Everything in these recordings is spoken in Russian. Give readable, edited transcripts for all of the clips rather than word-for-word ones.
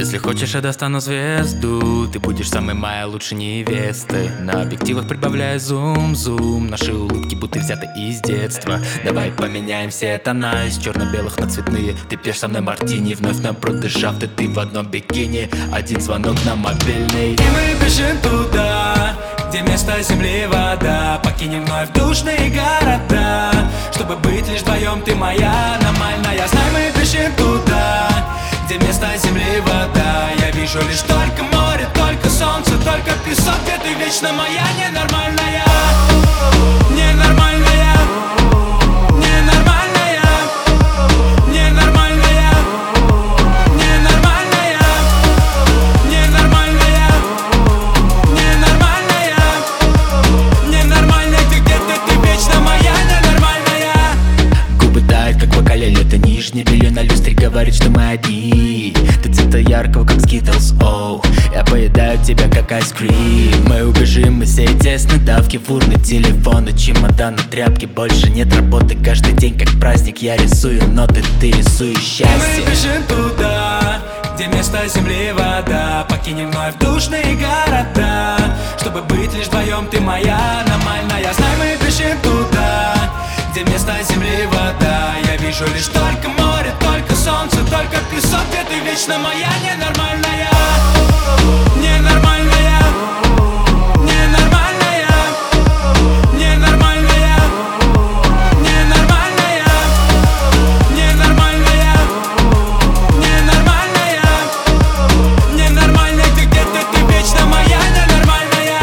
Если хочешь, я достану звезду. Ты будешь самой моей лучшей невестой. На объективах прибавляй зум-зум. Наши улыбки будто взяты из детства. Давай поменяем все тона из черно-белых на цветные. Ты пьешь со мной мартини, вновь напротив шафты. Ты в одном бикини, один звонок на мобильный. И мы бежим туда, где вместо земли вода. Покинем вновь душные города, чтобы быть лишь вдвоем. Ты моя аномальная. Знай, мы бежим туда, где вместо земли вода. Я вижу лишь только море, только солнце, только песок. Где ты вечно моя ненормальная. Ненормальная. Ненормальная. Ненормальная. Ненормальная. Ненормальная. Ненормальная. Ненормальная. Ты где-то, ты вечно моя ненормальная. Губы тают, как в бокале лето. Нижнее белье на люстре говорит, что мы одни. Ты цвета яркого, как Skittles, оу. Я поедаю тебя, как айскрим. Мы убежим, мы сей тесной давки. Фурны, телефоны, чемоданы, тряпки. Больше нет работы, каждый день как праздник. Я рисую ноты, ты рисуешь счастье. Мы бежим туда, где вместо земли вода. Покинем вновь душные города, чтобы быть лишь вдвоем. Ты моя аномальная. Знай, мы бежим туда, где вместо земли вода. Я вижу лишь только море, только солнце, только песок. Где ты вечно моя ненормальная. Ненормальная. Ненормальная. Ненормальная. Ненормальная. Ненормальная. Ненормальная. Ненормальная. Ты где-то, ты вечно моя ненормальная.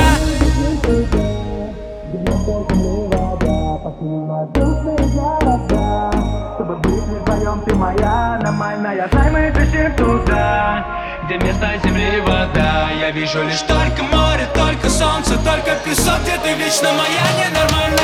Чтобы быть лишь вдвоем, ты моя аномальная. Знай, мы бежим туда, где вместо земли вода. Я вижу лишь только море, только солнце, только песок. Где ты вечно моя ненормальная.